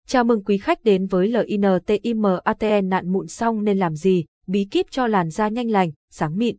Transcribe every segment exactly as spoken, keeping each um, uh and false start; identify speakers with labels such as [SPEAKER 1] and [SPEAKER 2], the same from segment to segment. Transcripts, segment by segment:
[SPEAKER 1] Chào mừng quý khách đến với LINTIMATE nạn mụn xong nên làm gì, bí kíp cho làn da nhanh lành, sáng mịn.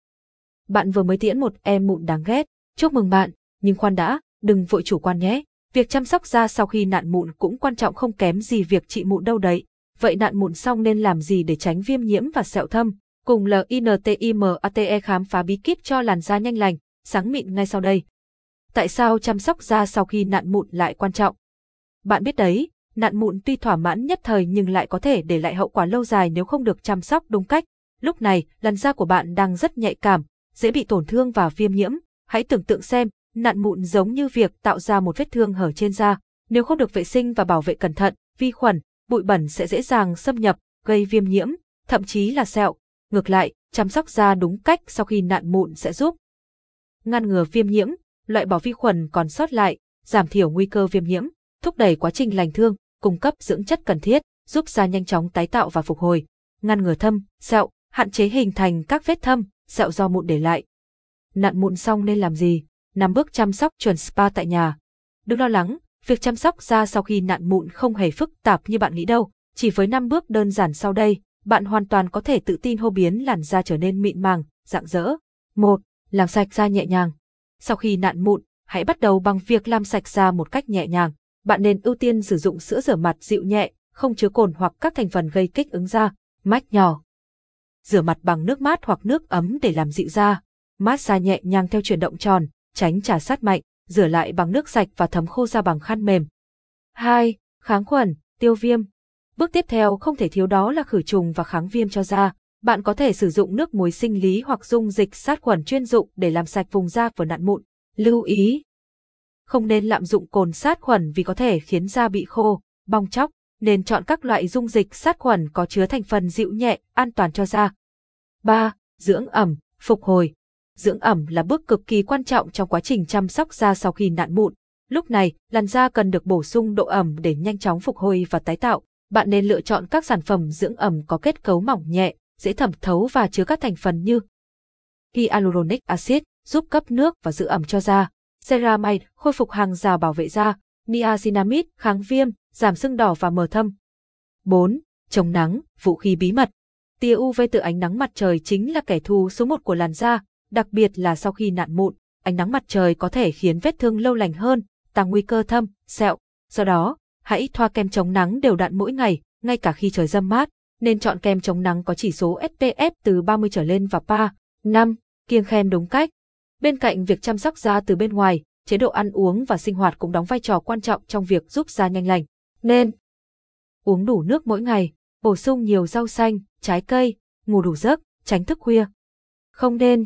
[SPEAKER 1] Bạn vừa mới tiễn một em mụn đáng ghét, chúc mừng bạn, nhưng khoan đã, đừng vội chủ quan nhé. Việc chăm sóc da sau khi nạn mụn cũng quan trọng không kém gì việc trị mụn đâu đấy. Vậy nạn mụn xong nên làm gì để tránh viêm nhiễm và sẹo thâm? Cùng LINTIMATE khám phá bí kíp cho làn da nhanh lành, sáng mịn ngay sau đây. Tại sao chăm sóc da sau khi nạn mụn lại quan trọng? Bạn biết đấy, nạn mụn tuy thỏa mãn nhất thời nhưng lại có thể để lại hậu quả lâu dài nếu không được chăm sóc đúng cách. Lúc này, làn da của bạn đang rất nhạy cảm, dễ bị tổn thương và viêm nhiễm. Hãy tưởng tượng xem, nạn mụn giống như việc tạo ra một vết thương hở trên da. Nếu không được vệ sinh và bảo vệ cẩn thận, vi khuẩn, bụi bẩn sẽ dễ dàng xâm nhập, gây viêm nhiễm, thậm chí là sẹo. Ngược lại, chăm sóc da đúng cách sau khi nạn mụn sẽ giúp ngăn ngừa viêm nhiễm, loại bỏ vi khuẩn còn sót lại, giảm thiểu nguy cơ viêm nhiễm, thúc đẩy quá trình lành thương, cung cấp dưỡng chất cần thiết, giúp da nhanh chóng tái tạo và phục hồi, ngăn ngừa thâm, sẹo, hạn chế hình thành các vết thâm, sẹo do mụn để lại. Nạn mụn xong nên làm gì? năm bước chăm sóc chuẩn spa tại nhà. Đừng lo lắng, việc chăm sóc da sau khi nạn mụn không hề phức tạp như bạn nghĩ đâu. Chỉ với năm bước đơn giản sau đây, bạn hoàn toàn có thể tự tin hô biến làn da trở nên mịn màng, rạng rỡ. một. Làm sạch da nhẹ nhàng. Sau khi nạn mụn, hãy bắt đầu bằng việc làm sạch da một cách nhẹ nhàng. Bạn nên ưu tiên sử dụng sữa rửa mặt dịu nhẹ, không chứa cồn hoặc các thành phần gây kích ứng da. Mách nhỏ. Rửa mặt bằng nước mát hoặc nước ấm để làm dịu da. Massage nhẹ nhàng theo chuyển động tròn, tránh chà sát mạnh, rửa lại bằng nước sạch và thấm khô da bằng khăn mềm. hai. Kháng khuẩn, tiêu viêm. Bước tiếp theo không thể thiếu đó là khử trùng và kháng viêm cho da. Bạn có thể sử dụng nước muối sinh lý hoặc dung dịch sát khuẩn chuyên dụng để làm sạch vùng da vừa nạn mụn. Lưu ý. Không nên lạm dụng cồn sát khuẩn vì có thể khiến da bị khô, bong tróc, nên chọn các loại dung dịch sát khuẩn có chứa thành phần dịu nhẹ, an toàn cho da. ba. Dưỡng ẩm, phục hồi. Dưỡng ẩm là bước cực kỳ quan trọng trong quá trình chăm sóc da sau khi nạn mụn. Lúc này, làn da cần được bổ sung độ ẩm để nhanh chóng phục hồi và tái tạo. Bạn nên lựa chọn các sản phẩm dưỡng ẩm có kết cấu mỏng nhẹ, dễ thẩm thấu và chứa các thành phần như hyaluronic acid, giúp cấp nước và giữ ẩm cho da, ceramide, khôi phục hàng rào bảo vệ da, niacinamide, kháng viêm, giảm sưng đỏ và mờ thâm. bốn. Chống nắng, vũ khí bí mật. Tia u vê từ ánh nắng mặt trời chính là kẻ thù số một của làn da, đặc biệt là sau khi nạn mụn, ánh nắng mặt trời có thể khiến vết thương lâu lành hơn, tăng nguy cơ thâm, sẹo. Do đó, hãy thoa kem chống nắng đều đặn mỗi ngày, ngay cả khi trời râm mát, nên chọn kem chống nắng có chỉ số ét pê ép từ ba mươi trở lên và pê a. năm. Kiêng khem đúng cách. Bên cạnh việc chăm sóc da từ bên ngoài, chế độ ăn uống và sinh hoạt cũng đóng vai trò quan trọng trong việc giúp da nhanh lành. Nên uống đủ nước mỗi ngày, bổ sung nhiều rau xanh, trái cây, ngủ đủ giấc, tránh thức khuya. Không nên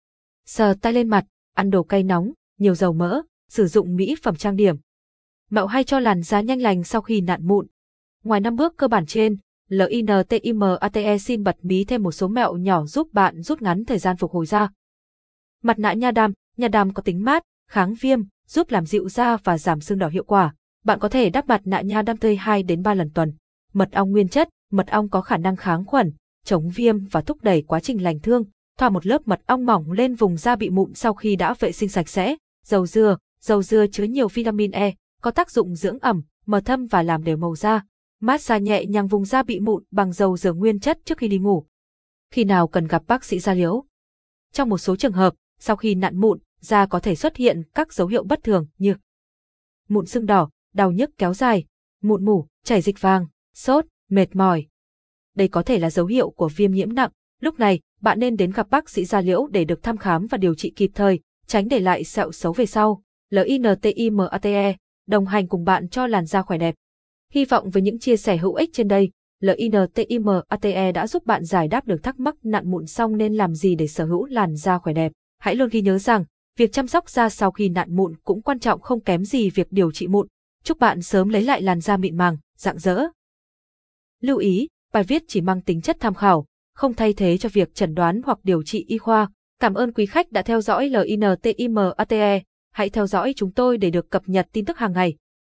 [SPEAKER 1] sờ tay lên mặt, ăn đồ cay nóng, nhiều dầu mỡ, sử dụng mỹ phẩm trang điểm. Mẹo hay cho làn da nhanh lành sau khi nạn mụn. Ngoài năm bước cơ bản trên, LINTIMATE xin bật mí thêm một số mẹo nhỏ giúp bạn rút ngắn thời gian phục hồi da. Mặt nạ nha đam. Nha đam có tính mát, kháng viêm, giúp làm dịu da và giảm sưng đỏ hiệu quả. Bạn có thể đắp mặt nạ nha đam tươi hai đến ba lần tuần. Mật ong nguyên chất. Mật ong có khả năng kháng khuẩn, chống viêm và thúc đẩy quá trình lành thương. Thoa một lớp mật ong mỏng lên vùng da bị mụn sau khi đã vệ sinh sạch sẽ. Dầu dừa. Dầu dừa chứa nhiều vitamin E, có tác dụng dưỡng ẩm, mờ thâm và làm đều màu da. Massage nhẹ nhàng vùng da bị mụn bằng dầu dừa nguyên chất trước khi đi ngủ. Khi nào cần gặp bác sĩ da liễu? Trong một số trường hợp, sau khi nạn mụn, da có thể xuất hiện các dấu hiệu bất thường như mụn sưng đỏ, đau nhức kéo dài, mụn mủ, chảy dịch vàng, sốt, mệt mỏi. Đây có thể là dấu hiệu của viêm nhiễm nặng. Lúc này, bạn nên đến gặp bác sĩ da liễu để được thăm khám và điều trị kịp thời, tránh để lại sẹo xấu về sau. LINTIMATE, đồng hành cùng bạn cho làn da khỏe đẹp. Hy vọng với những chia sẻ hữu ích trên đây, LINTIMATE đã giúp bạn giải đáp được thắc mắc nạn mụn xong nên làm gì để sở hữu làn da khỏe đẹp. Hãy luôn ghi nhớ rằng, việc chăm sóc da sau khi nạn mụn cũng quan trọng không kém gì việc điều trị mụn. Chúc bạn sớm lấy lại làn da mịn màng, rạng rỡ. Lưu ý, bài viết chỉ mang tính chất tham khảo, không thay thế cho việc chẩn đoán hoặc điều trị y khoa. Cảm ơn quý khách đã theo dõi LINTIMATE. Hãy theo dõi chúng tôi để được cập nhật tin tức hàng ngày.